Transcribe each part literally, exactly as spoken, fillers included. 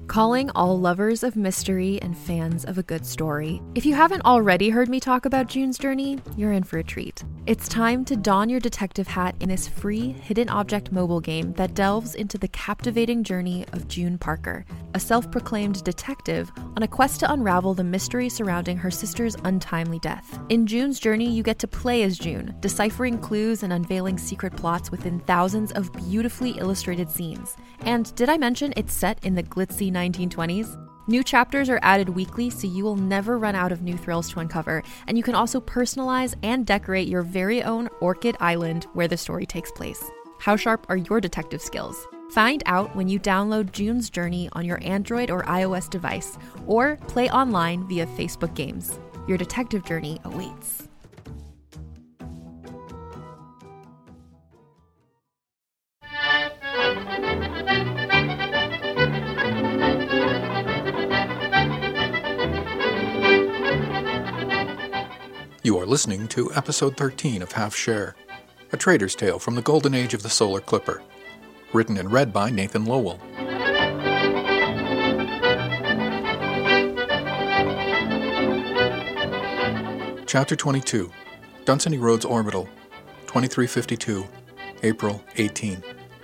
Calling all lovers of mystery and fans of a good story. If you haven't already heard me talk about June's Journey, you're in for a treat. It's time to don your detective hat in this free hidden object mobile game that delves into the captivating journey of June Parker, a self-proclaimed detective on a quest to unravel the mystery surrounding her sister's untimely death. In June's Journey, you get to play as June, deciphering clues and unveiling secret plots within thousands of beautifully illustrated scenes. And did I mention it's set in the glitzy nineteen twenties? New chapters are added weekly, so you will never run out of new thrills to uncover, and you can also personalize and decorate your very own Orchid Island where the story takes place. How sharp are your detective skills? Find out when you download June's Journey on your Android or iOS device, or play online via Facebook Games. Your detective journey awaits. You are listening to episode thirteen of Half Share, a trader's tale from the golden age of the Solar Clipper, written and read by Nathan Lowell. Chapter twenty-two, Dunsany Roads Orbital, twenty-three fifty-two, April eighteenth.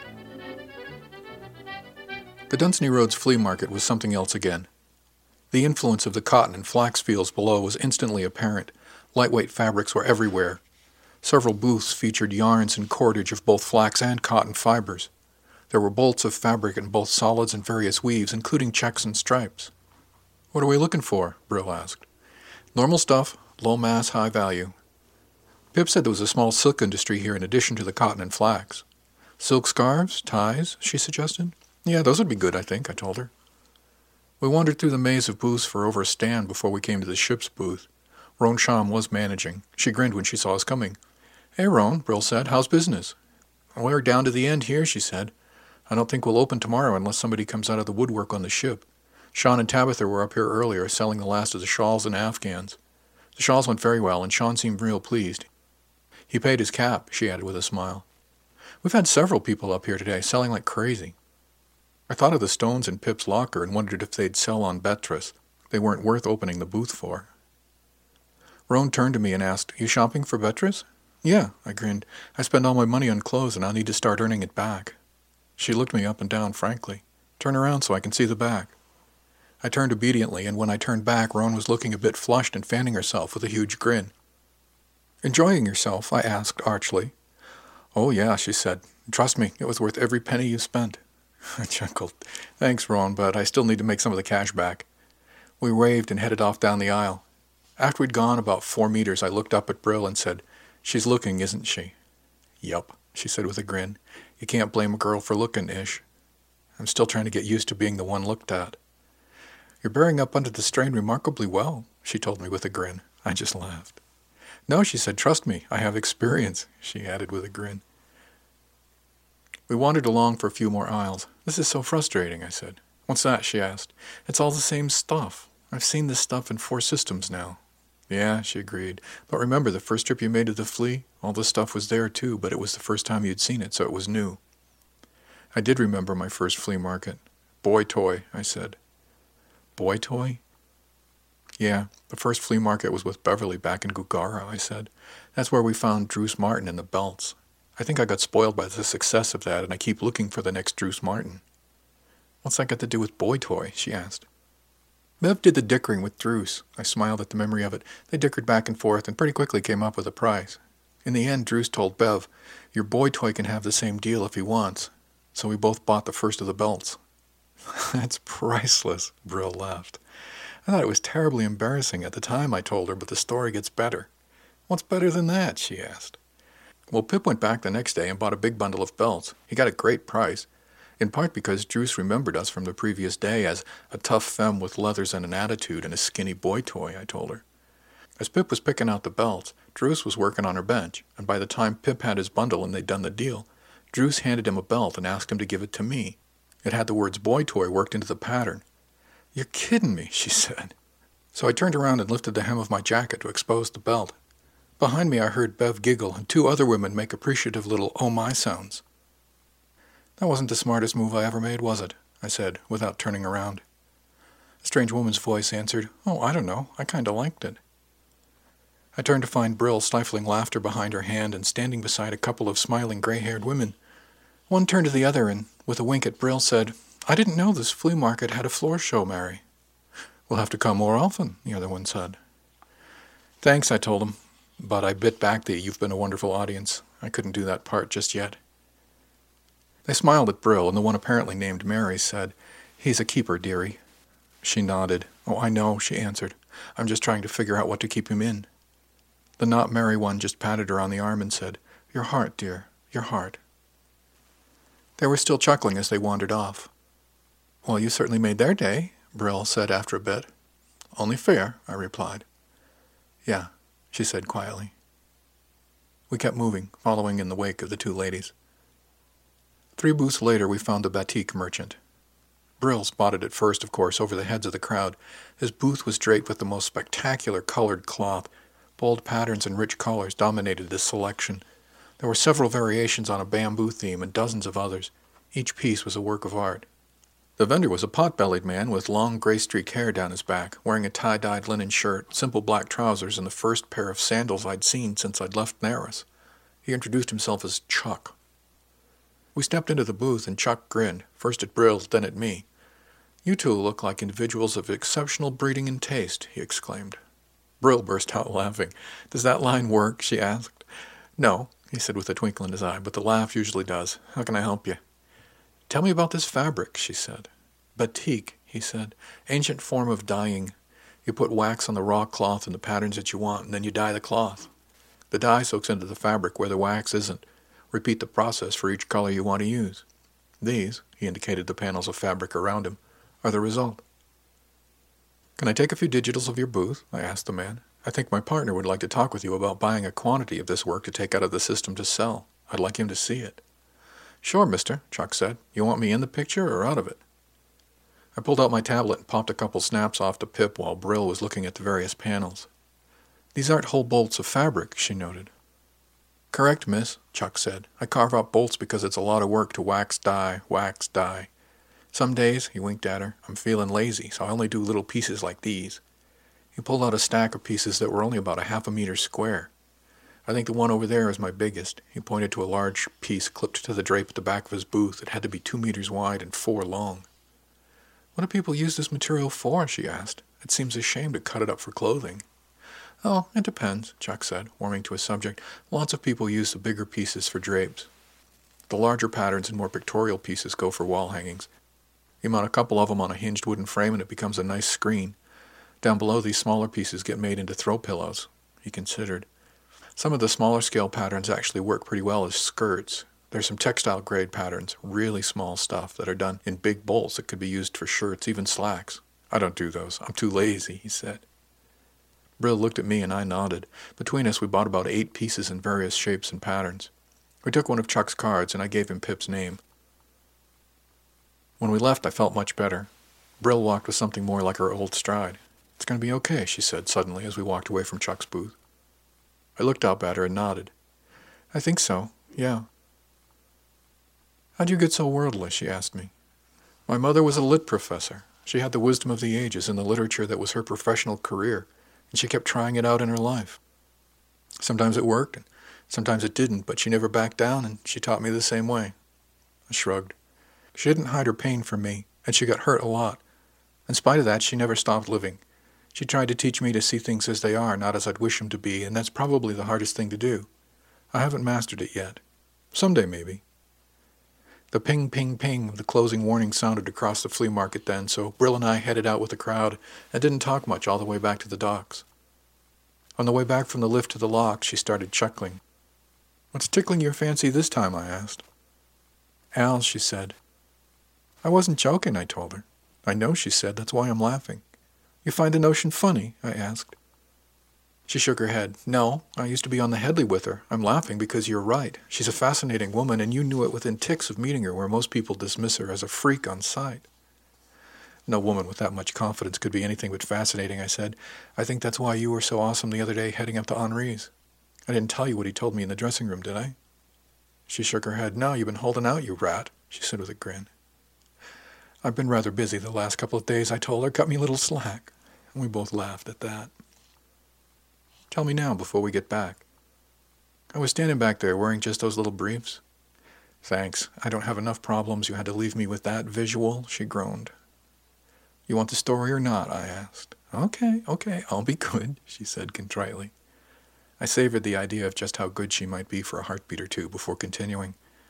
The Dunsany Roads flea market was something else again. The influence of the cotton and flax fields below was instantly apparent. Lightweight fabrics were everywhere. Several booths featured yarns and cordage of both flax and cotton fibers. There were bolts of fabric in both solids and various weaves, including checks and stripes. "What are we looking for?" Brill asked. "Normal stuff, low mass, high value." Pip said there was a small silk industry here in addition to the cotton and flax. "Silk scarves, ties," she suggested. "Yeah, those would be good, I think," I told her. We wandered through the maze of booths for over a stand before we came to the ship's booth. Roan Sham was managing. She grinned when she saw us coming. "Hey, Roan," Brill said. "How's business?" "We're down to the end here," she said. "I don't think we'll open tomorrow unless somebody comes out of the woodwork on the ship. Sean and Tabitha were up here earlier selling the last of the shawls and afghans. The shawls went very well, and Sean seemed real pleased. He paid his cap," she added with a smile. "We've had several people up here today, selling like crazy." I thought of the stones in Pip's locker and wondered if they'd sell on Betras. They weren't worth opening the booth for. Roan turned to me and asked, "You shopping for Betras?" "Yeah," I grinned. "I spend all my money on clothes and I'll need to start earning it back." She looked me up and down frankly. "Turn around so I can see the back." I turned obediently, and when I turned back, Roan was looking a bit flushed and fanning herself with a huge grin. "Enjoying yourself?" I asked archly. "Oh yeah," she said. "Trust me, it was worth every penny you spent." I chuckled. "Thanks, Roan, but I still need to make some of the cash back." We waved and headed off down the aisle. After we'd gone about four meters, I looked up at Brill and said, "She's looking, isn't she?" "Yup," she said with a grin. "You can't blame a girl for looking, Ish." "I'm still trying to get used to being the one looked at." "You're bearing up under the strain remarkably well," she told me with a grin. I just laughed. "No," she said, "trust me, I have experience," she added with a grin. We wandered along for a few more aisles. "This is so frustrating," I said. "What's that?" she asked. "It's all the same stuff. I've seen this stuff in four systems now." "Yeah," she agreed. "But remember, the first trip you made to the flea, all this stuff was there too, but it was the first time you'd seen it, so it was new." I did remember my first flea market. "Boy toy," I said. "Boy toy?" "Yeah, the first flea market was with Beverly back in Gugara," I said. "That's where we found Druce Martin and the belts. I think I got spoiled by the success of that, and I keep looking for the next Druce Martin." "What's that got to do with boy toy?" she asked. "Bev did the dickering with Druce." I smiled at the memory of it. They dickered back and forth and pretty quickly came up with a price. In the end, Druce told Bev, "Your boy toy can have the same deal if he wants." So we both bought the first of the belts. "That's priceless," Brill laughed. I thought it was terribly embarrassing at the time, I told her, but the story gets better. "What's better than that?" she asked. Well, Pip went back the next day and bought a big bundle of belts. He got a great price, in part because Druce remembered us from the previous day as a tough femme with leathers and an attitude and a skinny boy toy, I told her. As Pip was picking out the belts, Druce was working on her bench, and by the time Pip had his bundle and they'd done the deal, Druce handed him a belt and asked him to give it to me. It had the words boy toy worked into the pattern. "You're kidding me," she said. So I turned around and lifted the hem of my jacket to expose the belt. Behind me I heard Bev giggle and two other women make appreciative little oh my sounds. "That wasn't the smartest move I ever made, was it?" I said, without turning around. The strange woman's voice answered, "Oh, I don't know. I kind of liked it." I turned to find Brill stifling laughter behind her hand and standing beside a couple of smiling gray-haired women. One turned to the other and, with a wink at Brill, said, "I didn't know this flea market had a floor show, Mary." "We'll have to come more often," the other one said. "Thanks," I told him, but I bit back the "you've been a wonderful audience." I couldn't do that part just yet. They smiled at Brill, and the one apparently named Mary said, "He's a keeper, dearie." She nodded. "Oh, I know," she answered. "I'm just trying to figure out what to keep him in." The not Mary one just patted her on the arm and said, "Your heart, dear, your heart." They were still chuckling as they wandered off. "Well, you certainly made their day," Brill said after a bit. "Only fair," I replied. "Yeah," she said quietly. We kept moving, following in the wake of the two ladies. Three booths later, we found the batik merchant. Brill spotted it first, of course, over the heads of the crowd. His booth was draped with the most spectacular colored cloth. Bold patterns and rich colors dominated this selection. There were several variations on a bamboo theme and dozens of others. Each piece was a work of art. The vendor was a pot-bellied man with long gray-streaked hair down his back, wearing a tie-dyed linen shirt, simple black trousers, and the first pair of sandals I'd seen since I'd left Naris. He introduced himself as Chuck. We stepped into the booth, and Chuck grinned, first at Brill, then at me. "You two look like individuals of exceptional breeding and taste," he exclaimed. Brill burst out laughing. "Does that line work?" she asked. "No," he said with a twinkle in his eye, "but the laugh usually does. How can I help you?" "Tell me about this fabric," she said. "Batik," he said. "Ancient form of dyeing. You put wax on the raw cloth in the patterns that you want, and then you dye the cloth. The dye soaks into the fabric where the wax isn't. Repeat the process for each color you want to use. These," he indicated the panels of fabric around him, "are the result." "Can I take a few digitals of your booth?" I asked the man. "I think my partner would like to talk with you about buying a quantity of this work to take out of the system to sell. I'd like him to see it." "Sure, mister," Chuck said. "You want me in the picture or out of it?" I pulled out my tablet and popped a couple snaps off to Pip while Brill was looking at the various panels. "These aren't whole bolts of fabric," she noted. "Correct, miss," Chuck said. "I carve out bolts because it's a lot of work to wax dye, wax dye. Some days," he winked at her, "I'm feeling lazy, so I only do little pieces like these." He pulled out a stack of pieces that were only about a half a meter square. "I think the one over there is my biggest." He pointed to a large piece clipped to the drape at the back of his booth. It had to be two meters wide and four long. "What do people use this material for?" she asked. "It seems a shame to cut it up for clothing." "Oh, it depends," Chuck said, warming to his subject. "Lots of people use the bigger pieces for drapes. The larger patterns and more pictorial pieces go for wall hangings. You mount a couple of them on a hinged wooden frame and it becomes a nice screen. Down below, these smaller pieces get made into throw pillows." He considered. "Some of the smaller scale patterns actually work pretty well as skirts. There's some textile grade patterns, really small stuff, that are done in big bolts that could be used for shirts, even slacks. I don't do those. I'm too lazy," he said. Brill looked at me and I nodded. Between us, we bought about eight pieces in various shapes and patterns. We took one of Chuck's cards and I gave him Pip's name. When we left, I felt much better. Brill walked with something more like her old stride. "It's going to be okay," she said suddenly as we walked away from Chuck's booth. I looked up at her and nodded. "I think so, yeah." "How'd you get so worldly?" she asked me. "My mother was a lit professor. She had the wisdom of the ages and the literature that was her professional career, and she kept trying it out in her life. Sometimes it worked, and sometimes it didn't, but she never backed down, and she taught me the same way." I shrugged. "She didn't hide her pain from me, and she got hurt a lot. In spite of that, she never stopped living. She tried to teach me to see things as they are, not as I'd wish them to be, and that's probably the hardest thing to do. I haven't mastered it yet. Someday, maybe." The ping, ping, ping of the closing warning sounded across the flea market then, so Brill and I headed out with the crowd and didn't talk much all the way back to the docks. On the way back from the lift to the lock, she started chuckling. "What's tickling your fancy this time?" I asked. "Al," she said. I wasn't joking, I told her. "I know," she said. "That's why I'm laughing." "You find the notion funny?" I asked. She shook her head. "No, I used to be on the Headley with her. I'm laughing because you're right. She's a fascinating woman, and you knew it within ticks of meeting her, where most people dismiss her as a freak on sight." "No woman with that much confidence could be anything but fascinating," I said. "I think that's why you were so awesome the other day heading up to Henri's. I didn't tell you what he told me in the dressing room, did I?" She shook her head. "No, you've been holding out, you rat," she said with a grin. I've been rather busy the last couple of days, I told her. Cut me a little slack. And we both laughed at that. Tell me now before we get back. I was standing back there wearing just those little briefs. Thanks. I don't have enough problems. You had to leave me with that visual, she groaned. You want the story or not? I asked. Okay, okay, I'll be good, she said contritely. I savored the idea of just how good she might be for a heartbeat or two before continuing.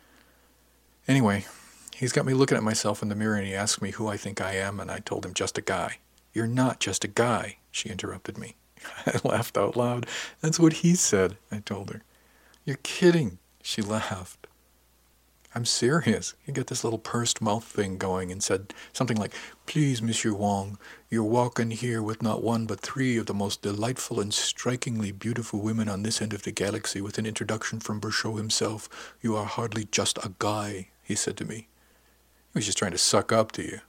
Anyway, he's got me looking at myself in the mirror and he asked me who I think I am, and I told him just a guy. You're not just a guy, she interrupted me. I laughed out loud. That's what he said, I told her. You're kidding, she laughed. I'm serious. He got this little pursed mouth thing going and said something like, Please, Monsieur Wong, you're walking here with not one but three of the most delightful and strikingly beautiful women on this end of the galaxy with an introduction from Berchot himself. You are hardly just a guy, he said to me. He was just trying to suck up to you.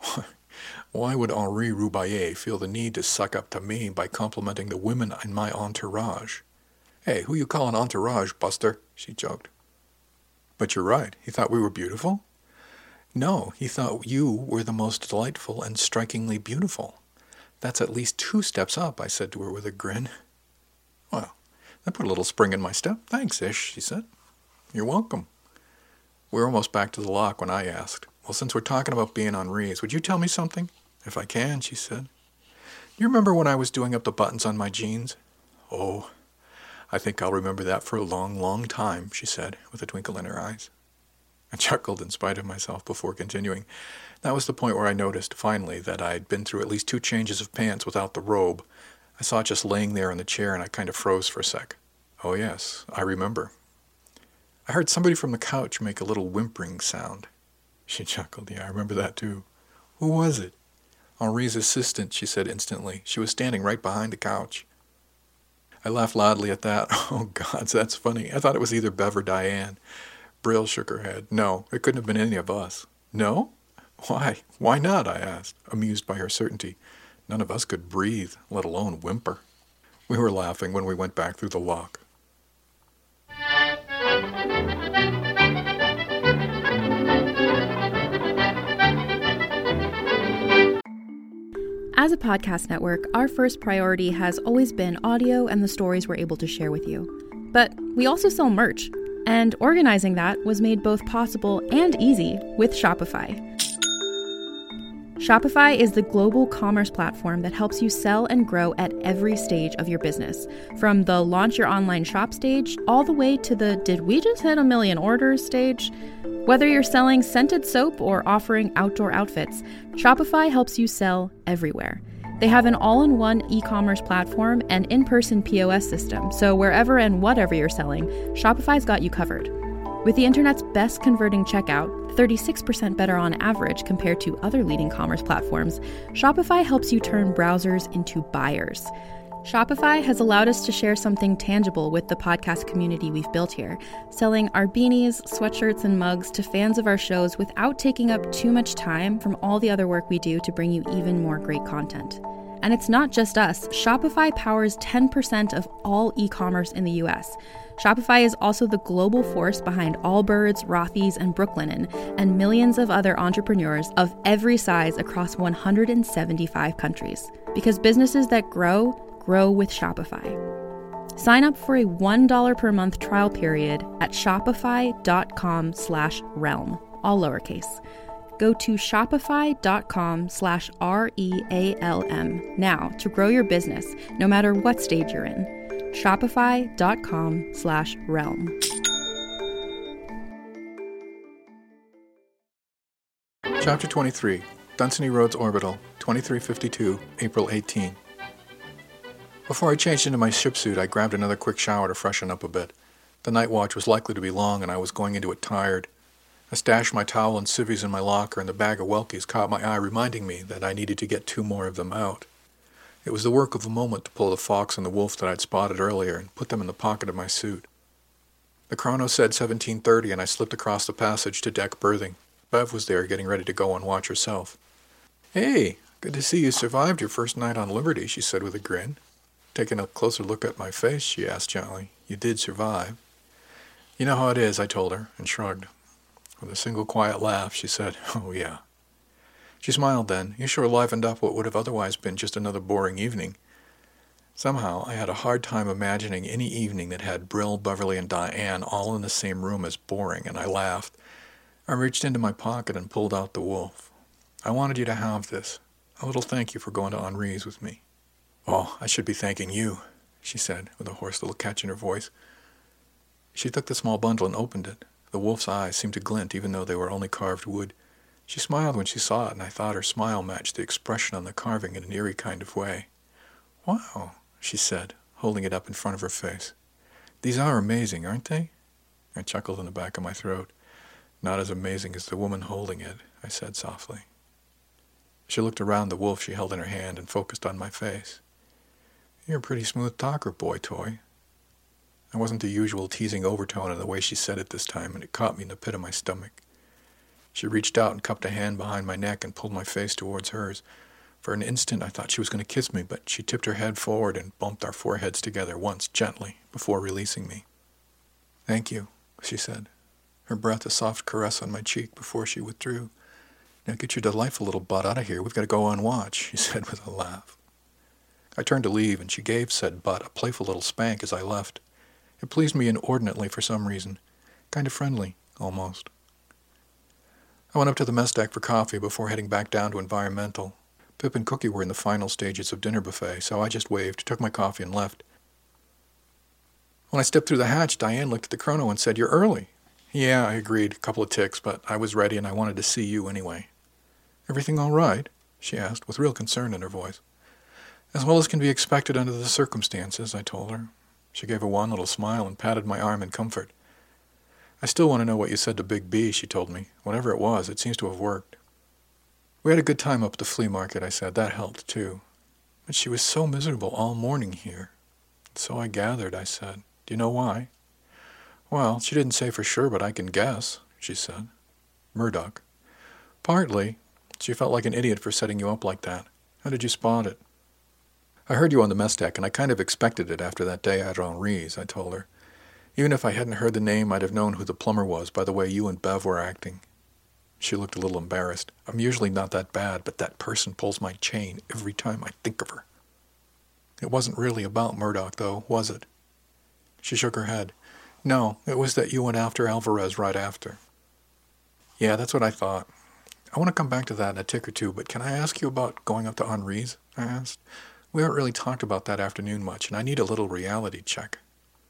Why would Henri Roubaillet feel the need to suck up to me by complimenting the women in my entourage? Hey, who you calling entourage, Buster? She joked. But you're right. He thought we were beautiful? No, he thought you were the most delightful and strikingly beautiful. That's at least two steps up, I said to her with a grin. Well, that put a little spring in my step. Thanks, Ish, she said. You're welcome. We were almost back to the lock when I asked, Well, since we're talking about being Henri's, would you tell me something? If I can, she said. You remember when I was doing up the buttons on my jeans? Oh, I think I'll remember that for a long, long time, she said, with a twinkle in her eyes. I chuckled in spite of myself before continuing. That was the point where I noticed, finally, that I'd been through at least two changes of pants without the robe. I saw it just laying there in the chair, and I kind of froze for a sec. Oh, yes, I remember. I heard somebody from the couch make a little whimpering sound. She chuckled. Yeah, I remember that, too. Who was it? Henri's assistant, she said instantly. She was standing right behind the couch. I laughed loudly at that. Oh, gods, that's funny. I thought it was either Bev or Diane. Brill shook her head. No, it couldn't have been any of us. No? Why? Why not? I asked, amused by her certainty. None of us could breathe, let alone whimper. We were laughing when we went back through the lock. As a podcast network, our first priority has always been audio and the stories we're able to share with you. But we also sell merch, and organizing that was made both possible and easy with Shopify. Shopify is the global commerce platform that helps you sell and grow at every stage of your business, from the launch your online shop stage all the way to the did we just hit a million orders stage. Whether you're selling scented soap or offering outdoor outfits, Shopify helps you sell everywhere. They have an all-in-one e-commerce platform and in-person P O S system, so wherever and whatever you're selling, Shopify's got you covered. With the internet's best converting checkout, thirty-six percent better on average compared to other leading commerce platforms, Shopify helps you turn browsers into buyers. Shopify has allowed us to share something tangible with the podcast community we've built here, selling our beanies, sweatshirts, and mugs to fans of our shows without taking up too much time from all the other work we do to bring you even more great content. And it's not just us. Shopify powers ten percent of all e-commerce in the U S. Shopify is also the global force behind Allbirds, Rothy's, and Brooklinen, and millions of other entrepreneurs of every size across one hundred seventy-five countries. Because businesses that grow, grow with Shopify. Sign up for a one dollar per month trial period at shopify.com slash realm, all lowercase. Go to shopify.com slash R-E-A-L-M now to grow your business, no matter what stage you're in. Shopify.com slash realm. Chapter twenty-three, Dunsany Roads Orbital, twenty-three fifty-two, April eighteenth. Before I changed into my ship suit, I grabbed another quick shower to freshen up a bit. The night watch was likely to be long, and I was going into it tired. I stashed my towel and civvies in my locker, and the bag of Welkies caught my eye, reminding me that I needed to get two more of them out. It was the work of a moment to pull the fox and the wolf that I'd spotted earlier and put them in the pocket of my suit. The chrono said seventeen thirty, and I slipped across the passage to deck berthing. Bev was there, getting ready to go on watch herself. "Hey, good to see you survived your first night on Liberty," she said with a grin. Taking a closer look at my face, she asked gently, "You did survive?" "You know how it is," I told her, and shrugged. With a single quiet laugh, she said, "Oh, yeah." She smiled then. You sure livened up what would have otherwise been just another boring evening. Somehow, I had a hard time imagining any evening that had Brill, Beverly, and Diane all in the same room as boring, and I laughed. I reached into my pocket and pulled out the wolf. I wanted you to have this. A little thank you for going to Henri's with me. Oh, I should be thanking you, she said, with a hoarse little catch in her voice. She took the small bundle and opened it. The wolf's eyes seemed to glint, even though they were only carved wood. She smiled when she saw it, and I thought her smile matched the expression on the carving in an eerie kind of way. Wow, she said, holding it up in front of her face. These are amazing, aren't they? I chuckled in the back of my throat. Not as amazing as the woman holding it, I said softly. She looked around the wolf she held in her hand and focused on my face. You're a pretty smooth talker, boy toy. There wasn't the usual teasing overtone in the way she said it this time, and it caught me in the pit of my stomach. She reached out and cupped a hand behind my neck and pulled my face towards hers. For an instant I thought she was going to kiss me, but she tipped her head forward and bumped our foreheads together once gently before releasing me. Thank you, she said, her breath a soft caress on my cheek before she withdrew. Now get your delightful little butt out of here. We've got to go on watch, she said with a laugh. I turned to leave, and she gave said butt a playful little spank as I left. It pleased me inordinately for some reason. Kind of friendly, almost. I went up to the mess deck for coffee before heading back down to Environmental. Pip and Cookie were in the final stages of dinner buffet, so I just waved, took my coffee, and left. When I stepped through the hatch, Diane looked at the chrono and said, You're early. Yeah, I agreed, a couple of ticks, but I was ready and I wanted to see you anyway. Everything all right? She asked, with real concern in her voice. As well as can be expected under the circumstances, I told her. She gave a wan little smile and patted my arm in comfort. I still want to know what you said to Big B, she told me. Whatever it was, it seems to have worked. We had a good time up at the flea market, I said. That helped, too. But she was so miserable all morning here. So I gathered, I said. Do you know why? Well, she didn't say for sure, but I can guess, she said. Murdoch. Partly. She felt like an idiot for setting you up like that. How did you spot it? I heard you on the mess deck, and I kind of expected it after that day at Henri's, I told her. Even if I hadn't heard the name, I'd have known who the plumber was by the way you and Bev were acting. She looked a little embarrassed. I'm usually not that bad, but that person pulls my chain every time I think of her. It wasn't really about Murdoch, though, was it? She shook her head. No, it was that you went after Alvarez right after. Yeah, that's what I thought. I want to come back to that in a tick or two, but can I ask you about going up to Henri's? I asked. We haven't really talked about that afternoon much, and I need a little reality check.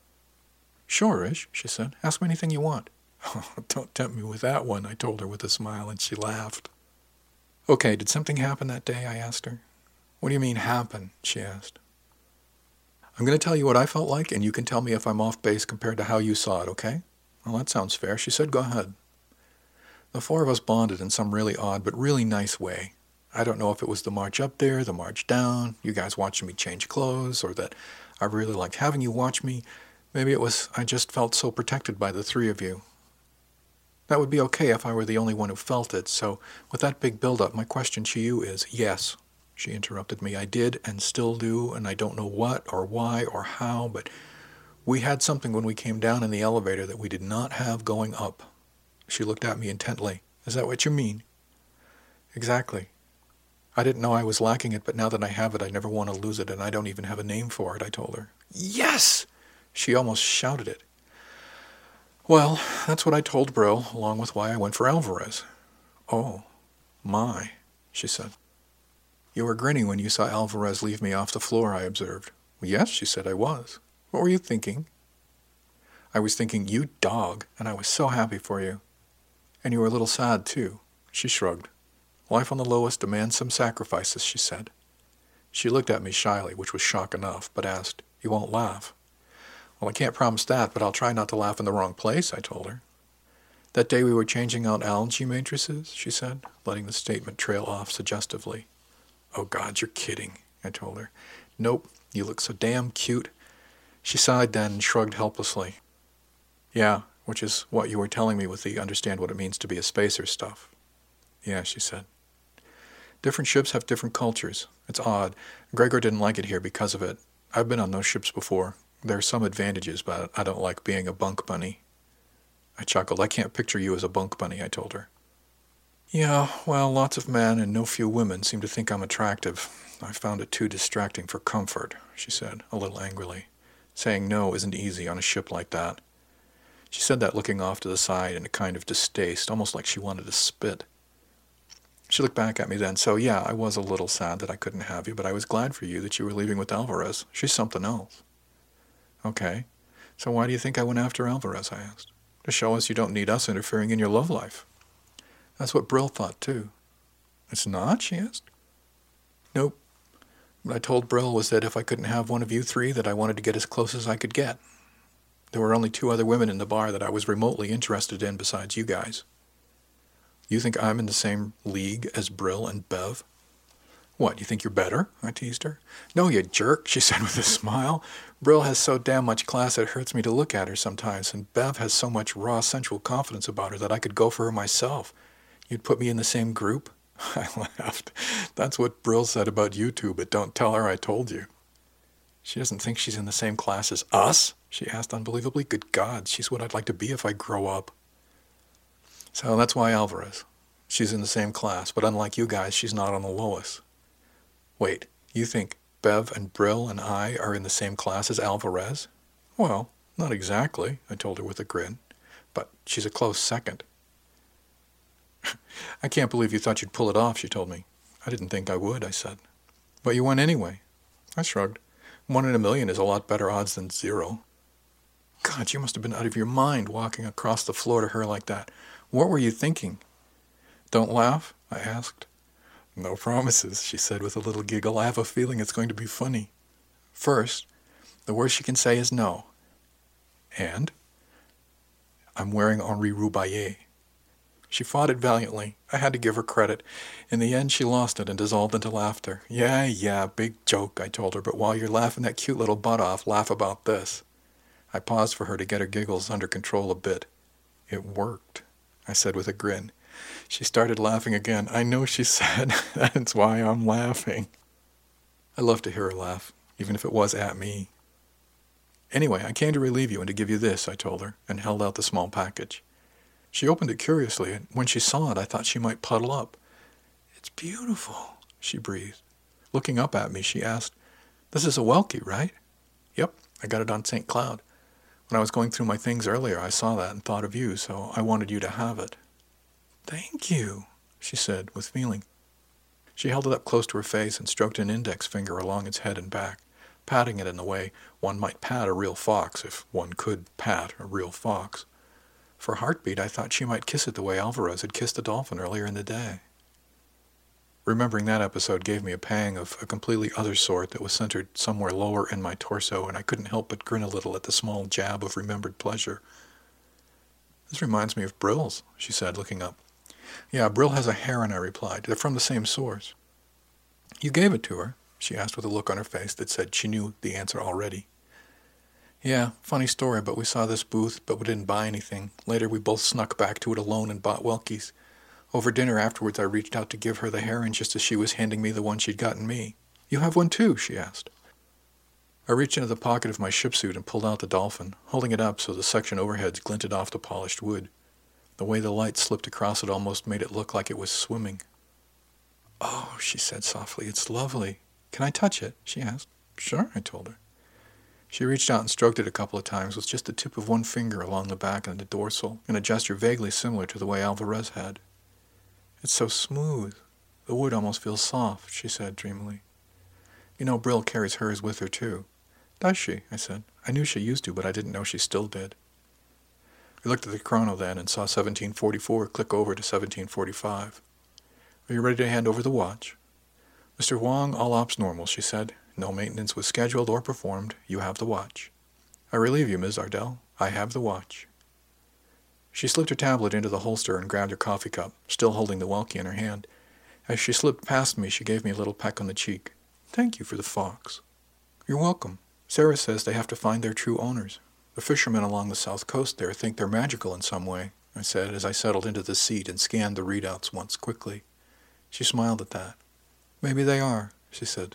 Sure-ish, she said. Ask me anything you want. Oh, don't tempt me with that one, I told her with a smile, and she laughed. Okay, did something happen that day? I asked her. What do you mean, happen? She asked. I'm going to tell you what I felt like, and you can tell me if I'm off base compared to how you saw it, okay? Well, that sounds fair, she said. Go ahead. The four of us bonded in some really odd but really nice way. I don't know if it was the march up there, the march down, you guys watching me change clothes, or that I really liked having you watch me. Maybe it was I just felt so protected by the three of you. That would be okay if I were the only one who felt it, so with that big build-up, my question to you is, yes, she interrupted me, I did and still do, and I don't know what or why or how, but we had something when we came down in the elevator that we did not have going up. She looked at me intently. Is that what you mean? Exactly. I didn't know I was lacking it, but now that I have it, I never want to lose it, and I don't even have a name for it, I told her. Yes! She almost shouted it. Well, that's what I told Brill, along with why I went for Alvarez. Oh, my, she said. You were grinning when you saw Alvarez leave me off the floor, I observed. Well, yes, she said, I was. What were you thinking? I was thinking, you dog, and I was so happy for you. And you were a little sad, too. She shrugged. Life on the lowest demands some sacrifices, she said. She looked at me shyly, which was shock enough, but asked, You won't laugh? Well, I can't promise that, but I'll try not to laugh in the wrong place, I told her. That day we were changing out algae matrices, she said, letting the statement trail off suggestively. Oh, God, you're kidding, I told her. Nope, you look so damn cute. She sighed then and shrugged helplessly. Yeah, which is what you were telling me with the understand what it means to be a spacer stuff. Yeah, she said. Different ships have different cultures. It's odd. Gregor didn't like it here because of it. I've been on those ships before. There are some advantages, but I don't like being a bunk bunny. I chuckled. I can't picture you as a bunk bunny, I told her. Yeah, well, lots of men and no few women seem to think I'm attractive. I found it too distracting for comfort, she said, a little angrily. Saying no isn't easy on a ship like that. She said that looking off to the side in a kind of distaste, almost like she wanted to spit. She looked back at me then. So, yeah, I was a little sad that I couldn't have you, but I was glad for you that you were leaving with Alvarez. She's something else. Okay. So why do you think I went after Alvarez, I asked. To show us you don't need us interfering in your love life. That's what Brill thought, too. It's not, she asked. Nope. What I told Brill was that if I couldn't have one of you three, that I wanted to get as close as I could get. There were only two other women in the bar that I was remotely interested in besides you guys. You think I'm in the same league as Brill and Bev? What, you think you're better? I teased her. No, you jerk, she said with a smile. Brill has so damn much class it hurts me to look at her sometimes, and Bev has so much raw sensual confidence about her that I could go for her myself. You'd put me in the same group? I laughed. That's what Brill said about you two, but don't tell her I told you. She doesn't think she's in the same class as us? She asked unbelievably. Good God, she's what I'd like to be if I grow up. So that's why Alvarez. She's in the same class, but unlike you guys, she's not on the lowest. Wait, you think Bev and Brill and I are in the same class as Alvarez? Well, not exactly, I told her with a grin, but she's a close second. I can't believe you thought you'd pull it off, she told me. I didn't think I would, I said. But you went anyway. I shrugged. One in a million is a lot better odds than zero. God, you must have been out of your mind walking across the floor to her like that. What were you thinking? Don't laugh, I asked. No promises, she said with a little giggle. I have a feeling it's going to be funny. First, the worst you can say is no. And? I'm wearing Henri Roubaillet. She fought it valiantly. I had to give her credit. In the end, she lost it and dissolved into laughter. Yeah, yeah, big joke, I told her, but while you're laughing that cute little butt off, laugh about this. I paused for her to get her giggles under control a bit. It worked, I said with a grin. She started laughing again. I know, she said. That's why I'm laughing. I loved to hear her laugh, even if it was at me. Anyway, I came to relieve you and to give you this, I told her, and held out the small package. She opened it curiously, and when she saw it, I thought she might puddle up. It's beautiful, she breathed. Looking up at me, she asked, This is a Welkie, right? Yep, I got it on Saint Cloud. When I was going through my things earlier, I saw that and thought of you, so I wanted you to have it. Thank you, she said with feeling. She held it up close to her face and stroked an index finger along its head and back, patting it in the way one might pat a real fox, if one could pat a real fox. For a heartbeat, I thought she might kiss it the way Alvarez had kissed a dolphin earlier in the day. Remembering that episode gave me a pang of a completely other sort that was centered somewhere lower in my torso, and I couldn't help but grin a little at the small jab of remembered pleasure. This reminds me of Brill's, she said, looking up. Yeah, Brill has a heron, I replied. They're from the same source. You gave it to her, she asked with a look on her face that said she knew the answer already. Yeah, funny story, but we saw this booth, but we didn't buy anything. Later we both snuck back to it alone and bought Welkies. Over dinner afterwards I reached out to give her the heron just as she was handing me the one she'd gotten me. You have one too, she asked. I reached into the pocket of my ship suit and pulled out the dolphin, holding it up so the section overheads glinted off the polished wood. The way the light slipped across it almost made it look like it was swimming. Oh, she said softly, it's lovely. Can I touch it? She asked. Sure, I told her. She reached out and stroked it a couple of times with just the tip of one finger along the back and the dorsal, in a gesture vaguely similar to the way Alvarez had. It's so smooth. The wood almost feels soft, she said dreamily. You know, Brill carries hers with her, too. Does she? I said. I knew she used to, but I didn't know she still did. We looked at the chrono then and saw seventeen forty-four click over to seventeen forty-five. Are you ready to hand over the watch? Mister Wong, all ops normal, she said. No maintenance was scheduled or performed. You have the watch. I relieve you, Miz Ardell. I have the watch. She slipped her tablet into the holster and grabbed her coffee cup, still holding the Welkie in her hand. As she slipped past me, she gave me a little peck on the cheek. Thank you for the fox. You're welcome. Sarah says they have to find their true owners. The fishermen along the south coast there think they're magical in some way, I said as I settled into the seat and scanned the readouts once quickly. She smiled at that. Maybe they are, she said.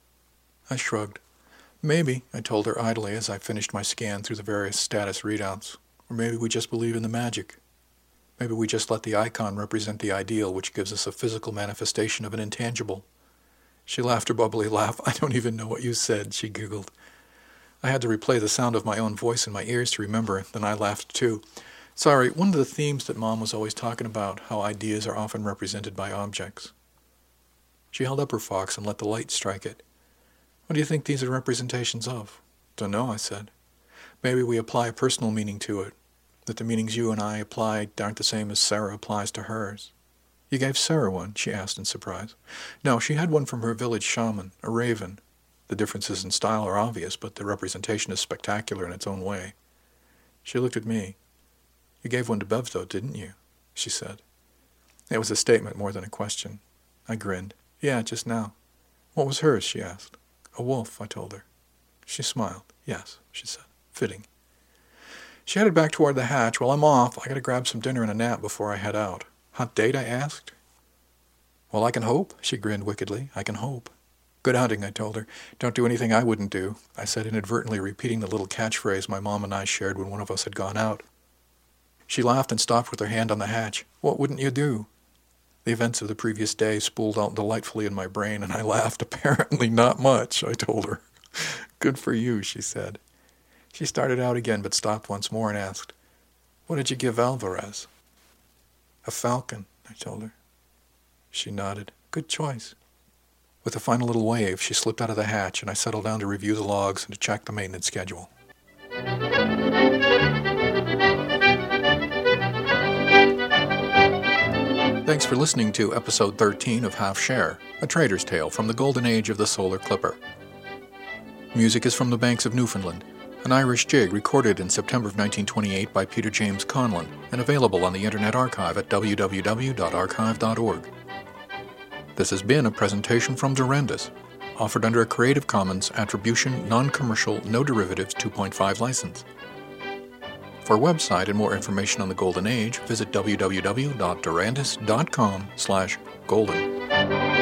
I shrugged. Maybe, I told her idly as I finished my scan through the various status readouts. Or maybe we just believe in the magic. Maybe we just let the icon represent the ideal, which gives us a physical manifestation of an intangible. She laughed her bubbly laugh. I don't even know what you said, she giggled. I had to replay the sound of my own voice in my ears to remember, then I laughed too. Sorry, one of the themes that Mom was always talking about, how ideas are often represented by objects. She held up her fox and let the light strike it. What do you think these are representations of? Don't know, I said. Maybe we apply a personal meaning to it, that the meanings you and I apply aren't the same as Sarah applies to hers. You gave Sarah one, she asked in surprise. No, she had one from her village shaman, a raven. The differences in style are obvious, but the representation is spectacular in its own way. She looked at me. You gave one to Bev, though, didn't you? She said. It was a statement more than a question. I grinned. Yeah, just now. What was hers, she asked. A wolf, I told her. She smiled. Yes, she said. Fitting. She headed back toward the hatch. Well, I'm off. I gotta grab some dinner and a nap before I head out. Hot date, I asked. Well, I can hope, she grinned wickedly. I can hope. Good hunting, I told her. Don't do anything I wouldn't do, I said, inadvertently repeating the little catchphrase my mom and I shared when one of us had gone out. She laughed and stopped with her hand on the hatch. What wouldn't you do? The events of the previous day spooled out delightfully in my brain, and I laughed. Apparently not much, I told her. Good for you, she said. She started out again, but stopped once more and asked, What did you give Alvarez? A falcon, I told her. She nodded. Good choice. With a final little wave, she slipped out of the hatch, and I settled down to review the logs and to check the maintenance schedule. Thanks for listening to episode thirteen of Half Share, a trader's tale from the golden age of the solar clipper. Music is from the Banks of Newfoundland, an Irish jig recorded in September of nineteen twenty-eight by Peter James Conlon and available on the Internet Archive at w w w dot archive dot org. This has been a presentation from Durandus, offered under a Creative Commons Attribution, Non-Commercial, No Derivatives two point five license. For a website and more information on the Golden Age, visit w w w dot durandus dot com slash golden.